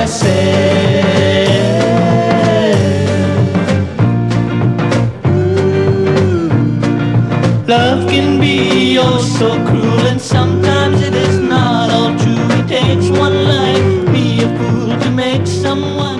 said. Love can be oh so cruel, and sometimes it is not all true. It takes one life, be a fool to make someone